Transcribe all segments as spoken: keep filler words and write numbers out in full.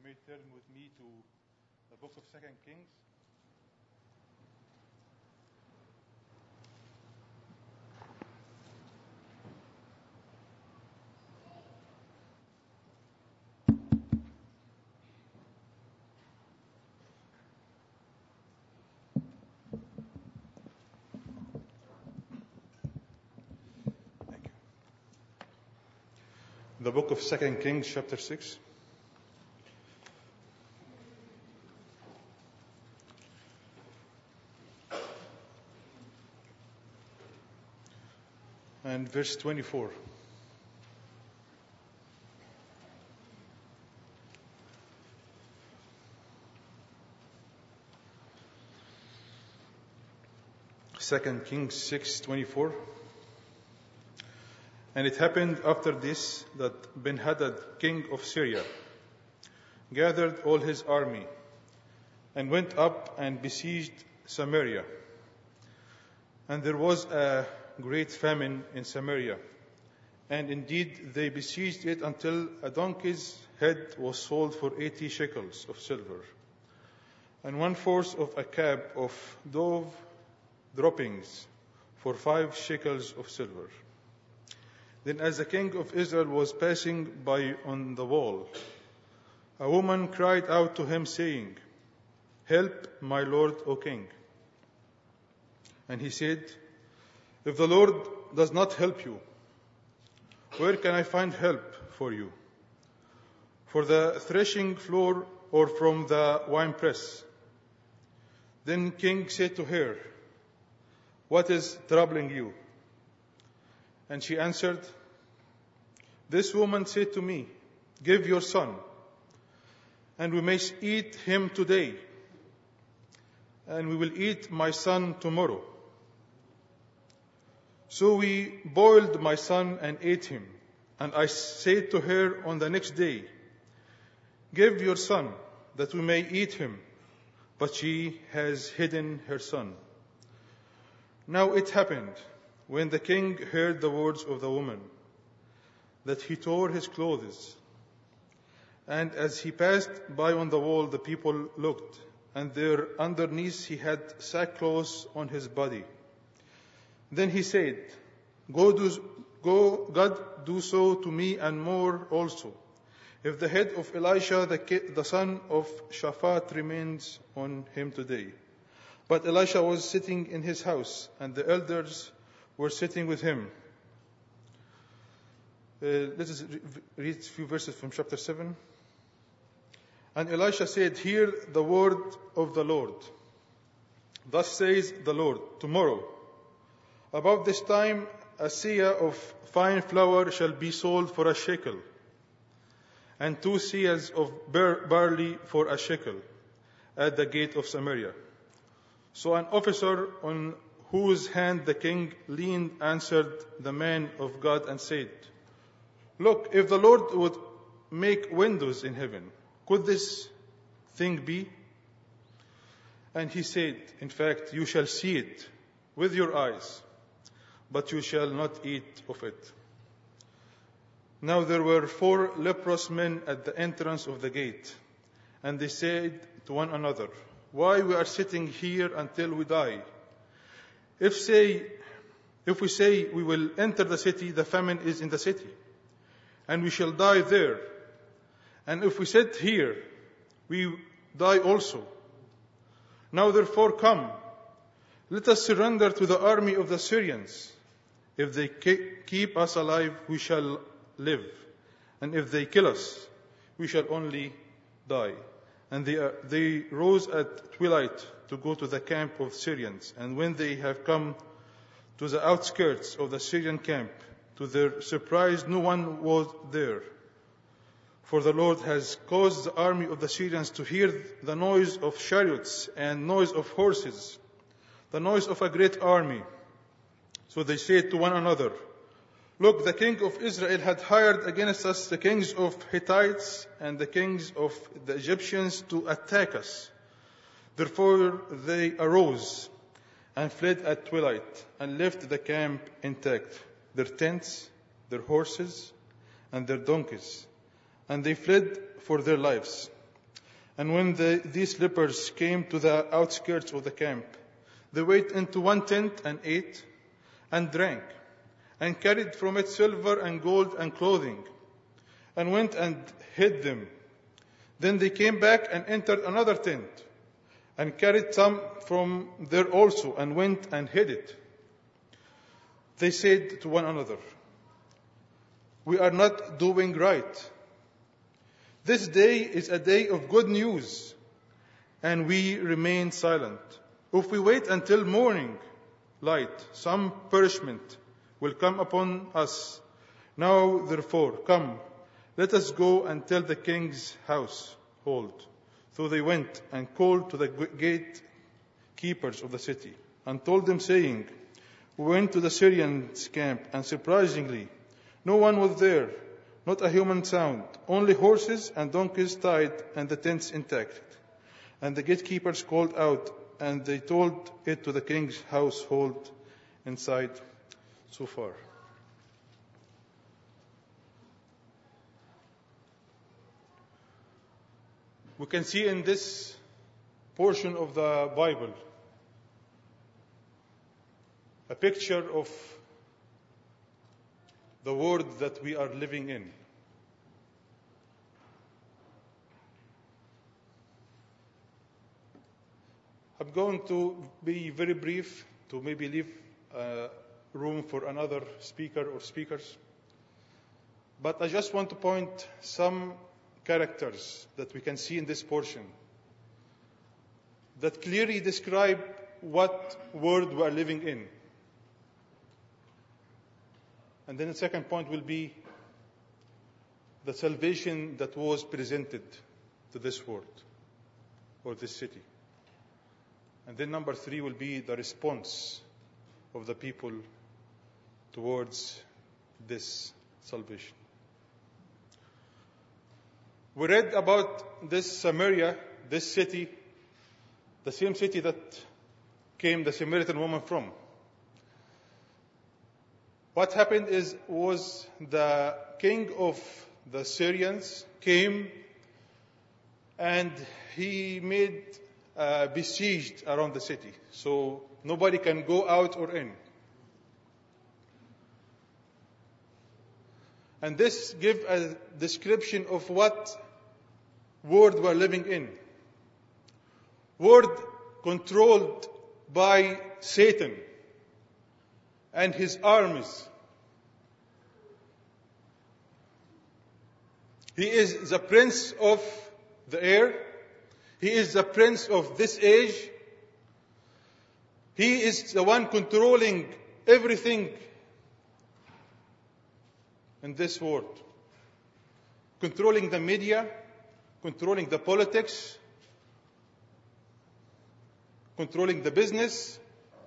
may turn with me to the book of Second Kings. Thank you. The book of Second Kings, chapter six. And verse twenty-four. Second Kings six twenty-four. And it happened after this that Ben-Hadad, king of Syria, gathered all his army and went up and besieged Samaria. And there was a great famine in Samaria. And indeed they besieged it until a donkey's head was sold for eighty shekels of silver, and one fourth of a cab of dove droppings for five shekels of silver. Then as the king of Israel was passing by on the wall, a woman cried out to him, saying, "Help, my lord, O king." And he said, "If the Lord does not help you, where can I find help for you? For the threshing floor or from the winepress?" Then king said to her, "What is troubling you?" And she answered, "This woman said to me, 'Give your son, and we may eat him today, and we will eat my son tomorrow.' So we boiled my son and ate him. And I said to her on the next day, 'Give your son, that we may eat him.' But she has hidden her son." Now it happened, when the king heard the words of the woman, that he tore his clothes. And as he passed by on the wall, the people looked, and there underneath he had sackcloth on his body. Then he said, Go, do, go, God, do so to me and more also, if the head of Elisha, the, the son of Shaphat, remains on him today." But Elisha was sitting in his house, and the elders were sitting with him. Uh, let us re- read a few verses from chapter seven. And Elisha said, "Hear the word of the Lord. Thus says the Lord, tomorrow, about this time, a seah of fine flour shall be sold for a shekel, and two seahs of bar- barley for a shekel, at the gate of Samaria." So an officer on whose hand the king leaned answered the man of God and said, "Look, if the Lord would make windows in heaven, could this thing be?" And he said, "In fact, you shall see it with your eyes, but you shall not eat of it." Now there were four leprous men at the entrance of the gate, and they said to one another, "Why we are sitting here until we die? If say, if we say we will enter the city, the famine is in the city, and we shall die there. And if we sit here, we die also. Now therefore come, let us surrender to the army of the Syrians. If they keep us alive, we shall live. And if they kill us, we shall only die." And they, uh, they rose at twilight to go to the camp of Syrians. And when they have come to the outskirts of the Syrian camp, to their surprise, no one was there. For the Lord has caused the army of the Syrians to hear the noise of chariots and noise of horses, the noise of a great army. So they said to one another, "Look, the king of Israel had hired against us the kings of Hittites and the kings of the Egyptians to attack us." Therefore they arose and fled at twilight and left the camp intact, their tents, their horses, and their donkeys. And they fled for their lives. And when the, these lepers came to the outskirts of the camp, they went into one tent and ate and drank, and carried from it silver and gold and clothing, and went and hid them. Then they came back and entered another tent, and carried some from there also, and went and hid it. They said to one another, "We are not doing right. This day is a day of good news, and we remain silent. If we wait until morning light, some punishment will come upon us. Now, therefore, come, let us go and tell the king's household." So they went and called to the gatekeepers of the city, and told them, saying, "We went to the Syrians' camp, and surprisingly, no one was there, not a human sound, only horses and donkeys tied, and the tents intact." And the gatekeepers called out, and they told it to the king's household inside. So far. We can see in this portion of the Bible a picture of the world that we are living in. I'm going to be very brief to maybe leave uh, room for another speaker or speakers. But I just want to point some characters that we can see in this portion that clearly describe what world we are living in. And then the second point will be the salvation that was presented to this world or this city. And then number three will be the response of the people towards this salvation. We read about this Samaria, this city, the same city that came the Samaritan woman from. What happened is, was the king of the Syrians came and he made uh, besieged around the city. So nobody can go out or in. And this gives a description of what world we're living in. World controlled by Satan and his armies. He is the prince of the air. He is the prince of this age. He is the one controlling everything in this world. Controlling the media, controlling the politics, controlling the business.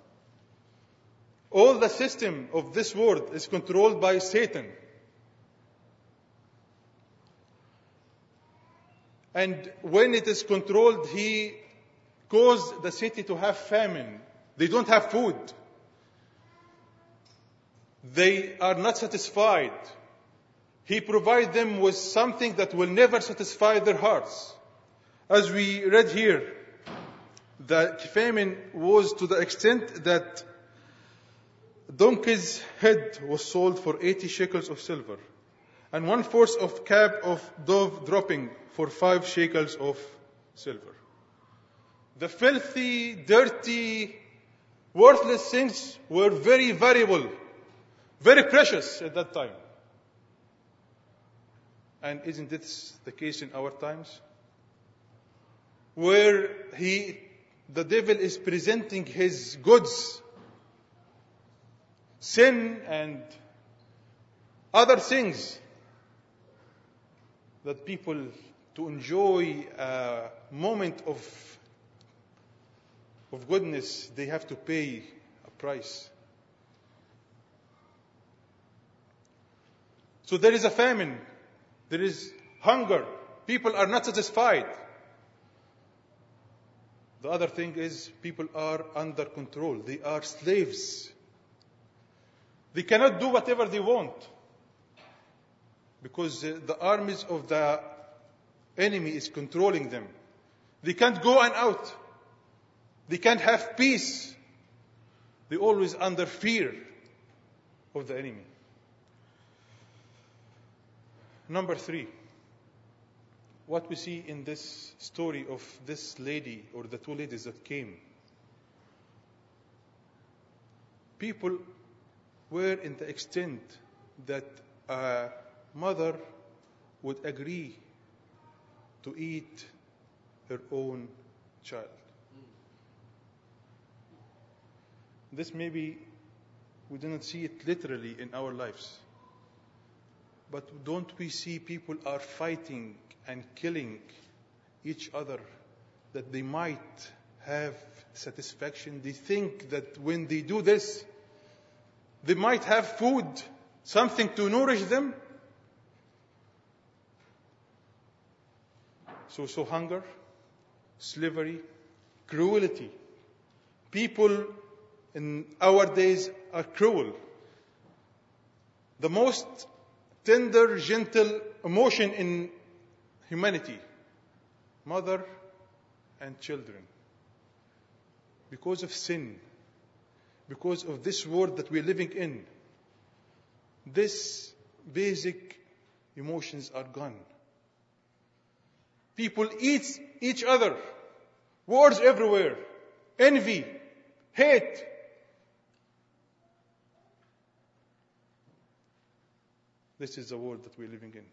All the system of this world is controlled by Satan. And when it is controlled, he caused the city to have famine. They don't have food. They are not satisfied. He provides them with something that will never satisfy their hearts. As we read here, the famine was to the extent that donkey's head was sold for eighty shekels of silver, and one fourth of cab of dove dropping for five shekels of silver. The filthy, dirty, worthless things were very valuable, very precious at that time. And isn't this the case in our times? Where he, the devil is presenting his goods, sin and other things, that people, to enjoy a moment of, of goodness, they have to pay a price. So there is a famine. There is hunger. People are not satisfied. The other thing is, people are under control. They are slaves. They cannot do whatever they want, because the armies of the enemy is controlling them. They can't go and out. They can't have peace. They're always under fear of the enemy. Number three, what we see in this story of this lady or the two ladies that came. People were in the extent that a mother would agree to eat her own child. This maybe we do not see it literally in our lives. But don't we see people are fighting and killing each other that they might have satisfaction? They think that when they do this, they might have food, something to nourish them. So, so hunger, slavery, cruelty. People in our days are cruel. The most tender, gentle emotion in humanity, mother and children. Because of sin, because of this world that we're living in, these basic emotions are gone. People eat each other, wars everywhere, envy, hate. This is the world that we're living in.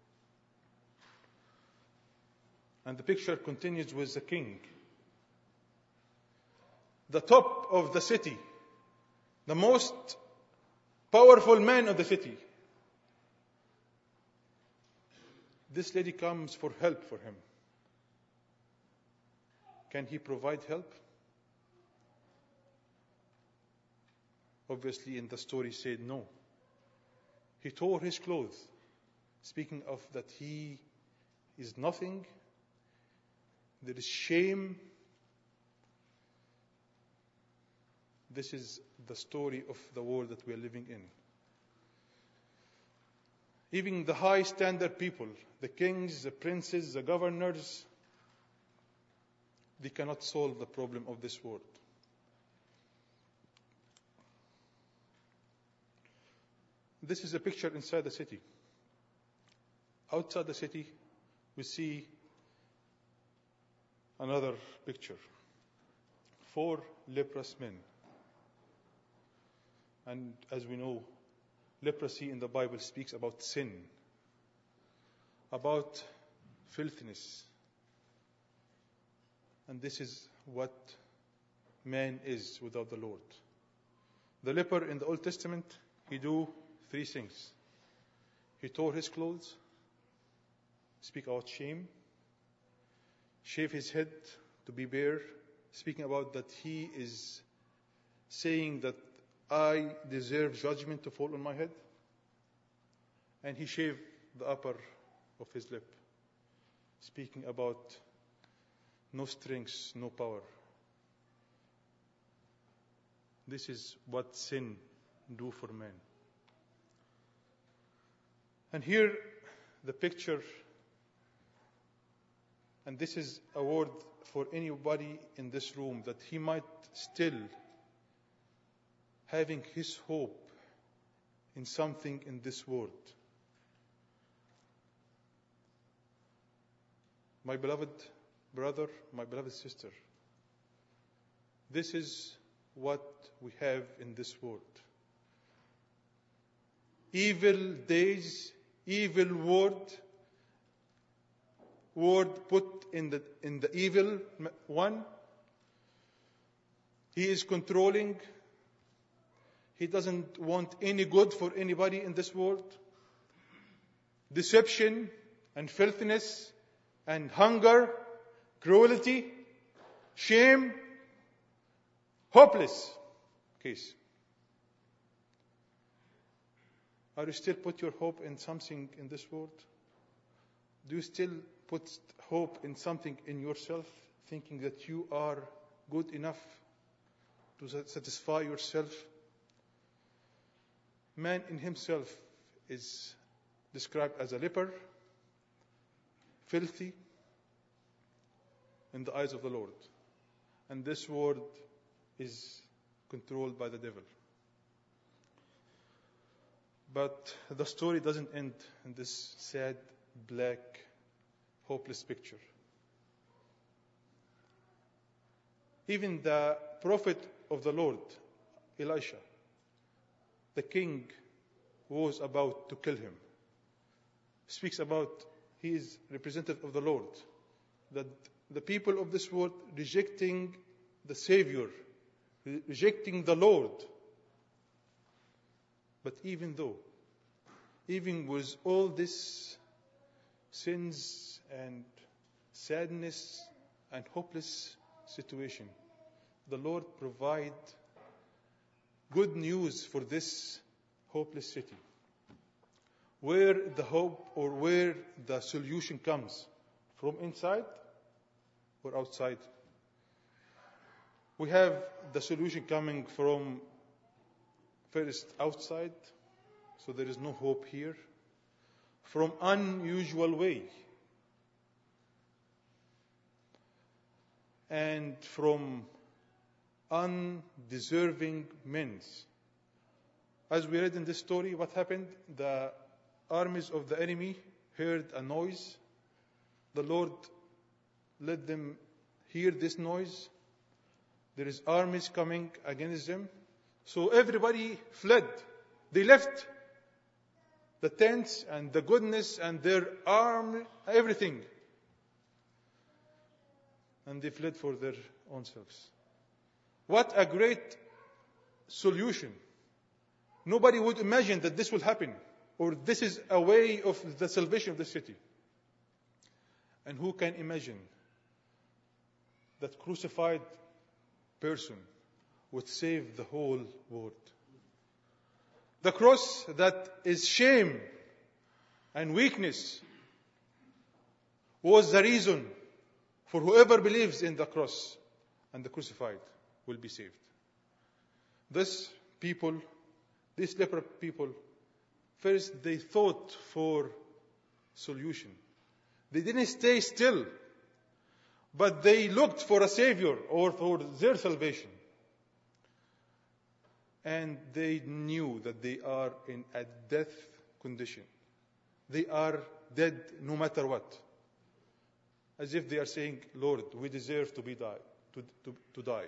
And the picture continues with the king. The top of the city, the most powerful man of the city. This lady comes for help for him. Can he provide help? Obviously, in the story said no. He tore his clothes, speaking of that he is nothing. There is shame. This is the story of the world that we are living in. Even the high standard people, the kings, the princes, the governors, they cannot solve the problem of this world. This is a picture inside the city. Outside the city, we see another picture. Four leprous men. And as we know, leprosy in the Bible speaks about sin, about filthiness. And this is what man is without the Lord. The leper in the Old Testament, he do three things. He tore his clothes, speak about shame, shave his head to be bare, speaking about that he is saying that I deserve judgment to fall on my head. And he shaved the upper of his lip, speaking about no strength, no power. This is what sin do for man. And here, the picture, and this is a word for anybody in this room, that he might still having his hope in something in this world. My beloved brother, my beloved sister, this is what we have in this world. Evil days, evil word, word put in the in the evil one. He is controlling. He doesn't want any good for anybody in this world. Deception and filthiness and hunger, cruelty, shame, hopeless case. Are you still put your hope in something in this world? Do you still put hope in something in yourself, thinking that you are good enough to satisfy yourself? Man in himself is described as a leper, filthy, in the eyes of the Lord. And this world is controlled by the devil. But the story doesn't end in this sad, black, hopeless picture. Even the prophet of the Lord, Elisha, the king who was about to kill him, speaks about he is representative of the Lord, that the people of this world rejecting the Savior, rejecting the Lord. But even though, even with all this sins and sadness and hopeless situation, the Lord provide good news for this hopeless city, where the hope or where the solution comes from inside or outside. We have the solution coming from first outside, so there is no hope here, from unusual way, and from undeserving men. As we read in this story, what happened? The armies of the enemy heard a noise. The Lord let them hear this noise. There is armies coming against them. So everybody fled. They left the tents and the goodness and their arm, everything. And they fled for their own selves. What a great solution. Nobody would imagine that this will happen, or this is a way of the salvation of the city. And who can imagine that crucified person would save the whole world? The cross that is shame and weakness was the reason for whoever believes in the cross and the crucified will be saved. This people, these leper people, first they thought for solution. They didn't stay still, but they looked for a savior or for their salvation. And they knew that they are in a death condition. They are dead no matter what. As if they are saying, Lord, we deserve to be die, to, to, to die.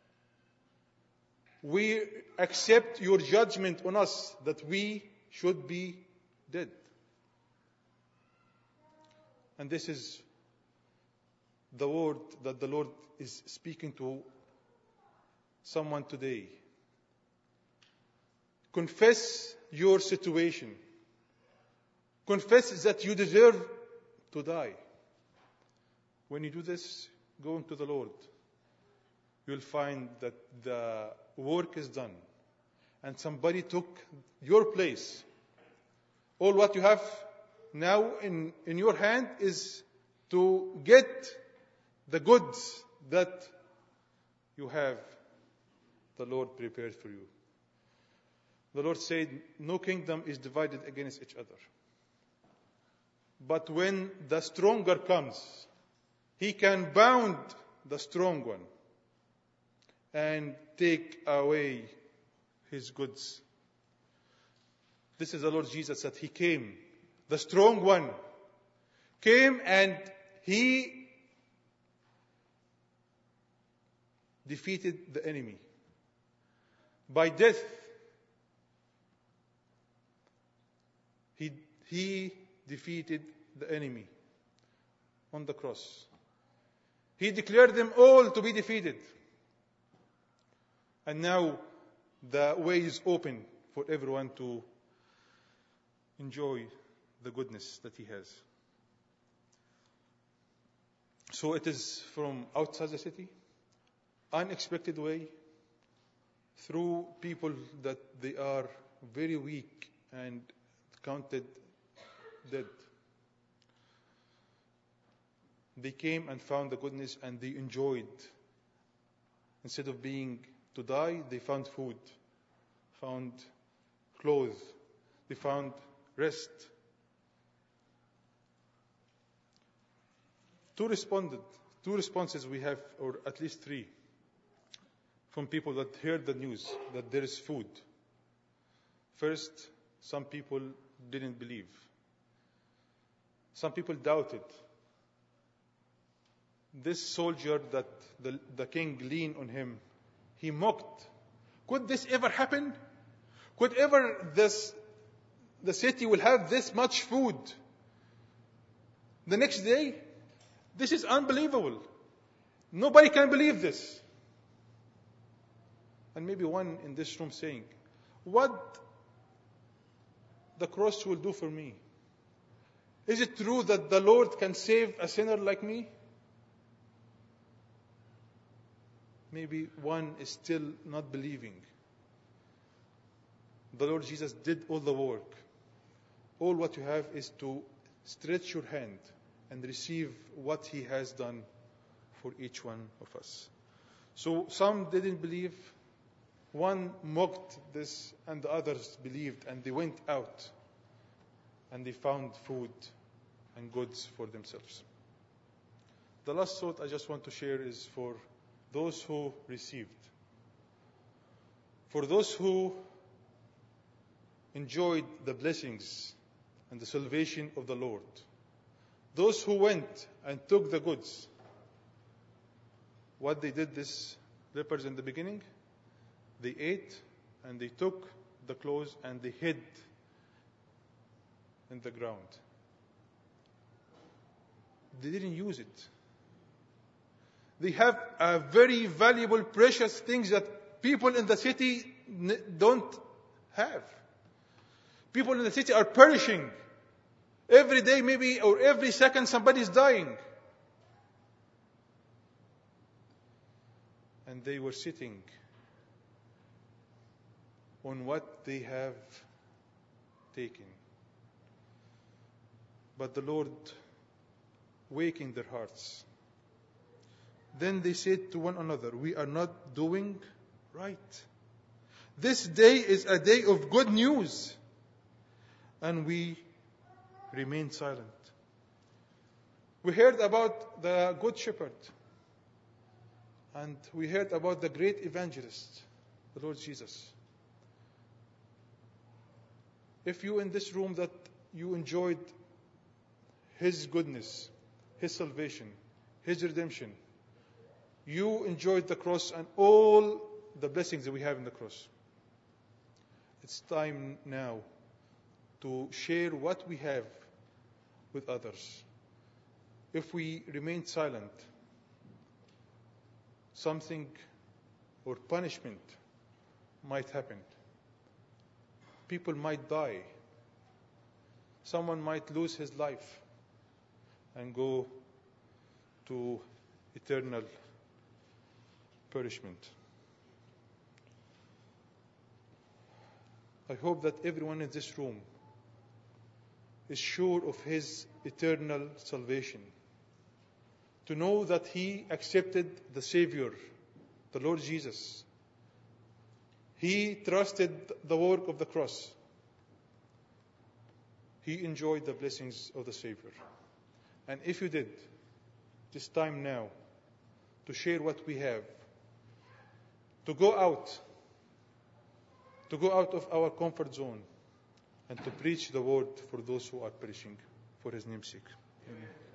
We accept your judgment on us that we should be dead. And this is the word that the Lord is speaking to someone today. Confess your situation. Confess that you deserve to die. When you do this, going to the Lord, you'll find that the work is done. And somebody took your place. All what you have now in, in your hand is to get the goods that you have the Lord prepared for you. The Lord said, no kingdom is divided against each other. But when the stronger comes, he can bound the strong one and take away his goods. This is the Lord Jesus that he came. The strong one came and he defeated the enemy by death. He, he defeated the enemy on the cross. He declared them all to be defeated. And now the way is open for everyone to enjoy the goodness that he has. So it is from outside the city, unexpected way, through people that they are very weak and counted dead. They came and found the goodness and they enjoyed. Instead of being to die, they found food, found clothes, they found rest. Two responded two responses we have, or at least three, from people that heard the news that there is food. First, some people didn't believe. Some people doubted. This soldier that the, the king leaned on him, he mocked. Could this ever happen? Could ever this, the city will have this much food the next day? This is unbelievable. Nobody can believe this. And maybe one in this room saying, what the cross will do for me? Is it true that the Lord can save a sinner like me? Maybe one is still not believing. The Lord Jesus did all the work. All what you have is to stretch your hand and receive what He has done for each one of us. So some didn't believe. One mocked this, and the others believed, and they went out and they found food and goods for themselves. The last thought I just want to share is for those who received. For those who enjoyed the blessings and the salvation of the Lord. Those who went and took the goods. What they did, these lepers in the beginning, they ate and they took the clothes and they hid in the ground. They didn't use it. They have a very valuable, precious things that people in the city don't have. People in the city are perishing. Every day maybe, or every second somebody is dying. And they were sitting on what they have taken. But the Lord wakened their hearts. Then they said to one another, we are not doing right. This day is a day of good news. And we remained silent. We heard about the Good Shepherd. And we heard about the great evangelist, the Lord Jesus. If you in this room that you enjoyed His goodness, His salvation, His redemption, you enjoyed the cross and all the blessings that we have in the cross. It's time now to share what we have with others. If we remain silent, something or punishment might happen. People might die. Someone might lose his life and go to eternal punishment. I hope that everyone in this room is sure of his eternal salvation. To know that he accepted the Savior, the Lord Jesus. He trusted the work of the cross. He enjoyed the blessings of the Savior. And if you did, it's time now to share what we have. To go out. To go out of our comfort zone. And to preach the word for those who are perishing for His name's sake. Amen.